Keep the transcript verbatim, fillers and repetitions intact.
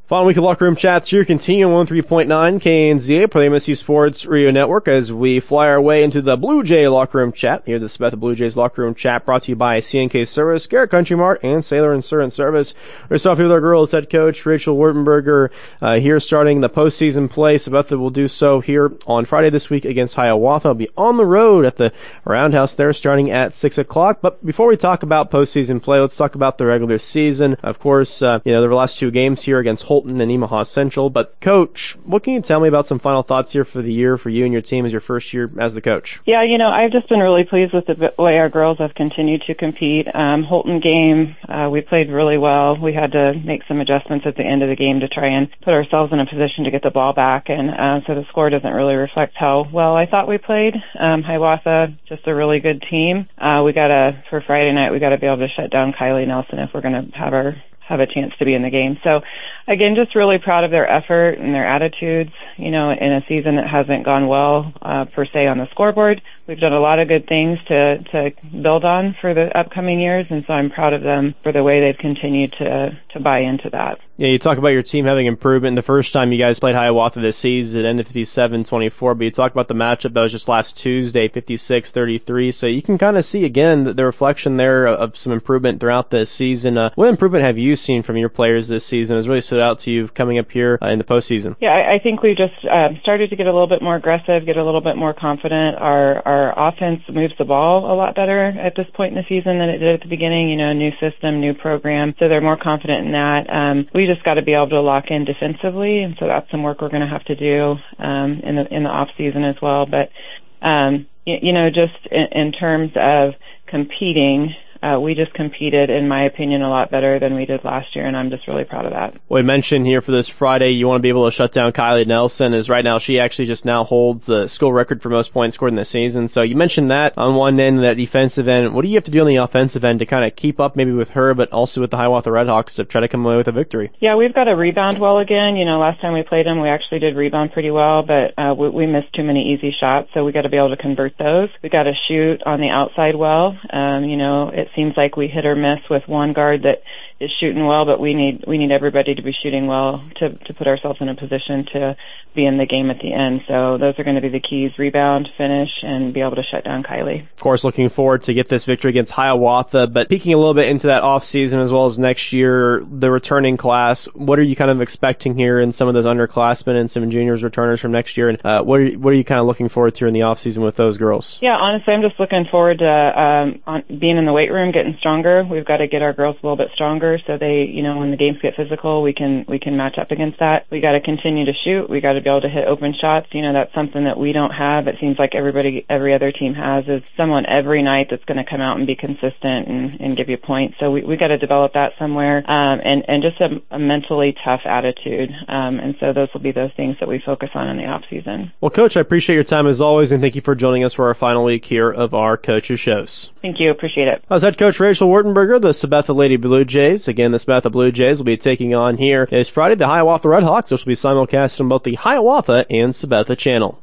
Final week of Locker Room Chats here, continuing on one oh three point nine K N Z A, for the M S U Sports Radio Network, as we fly our way into the Blue Jay Locker Room Chat. Here's the Sabetha Blue Jays Locker Room Chat, brought to you by C N K Service, Garrett Country Mart, and Sailor Insurance Service. We're starting with our girls head coach, Rachel Wartenberger, uh, here starting the postseason play. Sabetha will do so here on Friday this week against Hiawatha. Will be on the road at the Roundhouse there, starting at six o'clock. But before we talk about postseason play, let's talk about the regular season. Of course, uh, you know, there were the last two games here against Holton and Omaha Central. But, Coach, what can you tell me about some final thoughts here for the year for you and your team as your first year as the coach? Yeah, you know, I've just been really pleased with the way our girls have continued to compete. Um, Holton game, uh, we played really well. We had to make some adjustments at the end of the game to try and put ourselves in a position to get the ball back, and uh, so the score doesn't really reflect how well I thought we played. Um, Hiawatha, just a really good team. Uh, we got to, for Friday night, we got to be able to shut down Kylie Nelson if we're going to have our have a chance to be in the game. So, again, just really proud of their effort and their attitudes, you know, in a season that hasn't gone well, uh, per se, on the scoreboard. We've done a lot of good things to, to build on for the upcoming years, and so I'm proud of them for the way they've continued to, to buy into that. Yeah, you talk about your team having improvement. The first time you guys played Hiawatha this season, it ended fifty-seven twenty-four, but you talk about the matchup that was just last Tuesday, fifty-six thirty-three, so you can kind of see, again, the, the reflection there of some improvement throughout this season. Uh, what improvement have you seen from your players this season has really stood out to you coming up here uh, in the postseason? Yeah, I, I think we just uh, started to get a little bit more aggressive, get a little bit more confident. Our our offense moves the ball a lot better at this point in the season than it did at the beginning. You know, a new system, new program, so they're more confident in that. Um, we just got to be able to lock in defensively, and so that's some work we're going to have to do um, in the in the off season as well. But um, you, you know, just in, in terms of competing. Uh, we just competed, in my opinion, a lot better than we did last year, and I'm just really proud of that. Well, we mentioned here for this Friday you want to be able to shut down Kylie Nelson, as right now she actually just now holds the school record for most points scored in the season. So you mentioned that on one end, that defensive end. What do you have to do on the offensive end to kind of keep up maybe with her, but also with the Hiawatha Redhawks to try to come away with a victory? Yeah, we've got to rebound well again. You know, last time we played them, we actually did rebound pretty well, but uh, we, we missed too many easy shots, so we got to be able to convert those. We got to shoot on the outside well. Um, you know, it seems like we hit or miss with one guard that is shooting well, but we need we need everybody to be shooting well to to put ourselves in a position to be in the game at the end. So those are going to be the keys: rebound, finish, and be able to shut down Kylie. Of course, looking forward to get this victory against Hiawatha, but peeking a little bit into that off season as well as next year, the returning class, what are you kind of expecting here in some of those underclassmen and some juniors returners from next year, and uh, what are you, what are you kind of looking forward to in the off season with those girls? Yeah, honestly, I'm just looking forward to um, on, being in the weight room, getting stronger. We've got to get our girls a little bit stronger so they, you know, when the games get physical, we can we can match up against that. We got to continue to shoot. We got to be able to hit open shots. You know, that's something that we don't have. It seems like everybody, every other team has, is someone every night that's going to come out and be consistent and, and give you points. So we we got to develop that somewhere, um, and and just a, a mentally tough attitude. Um, and so those will be those things that we focus on in the off season. Well, Coach, I appreciate your time as always, and thank you for joining us for our final week here of our Coaches Shows. Thank you. Appreciate it. I was head coach Rachel Wartenberger, the Sabetha Lady Blue Jays. Again, the Sabetha Blue Jays will be taking on here is Friday the Hiawatha Redhawks, which will be simulcast on both the Hiawatha and Sabetha channel.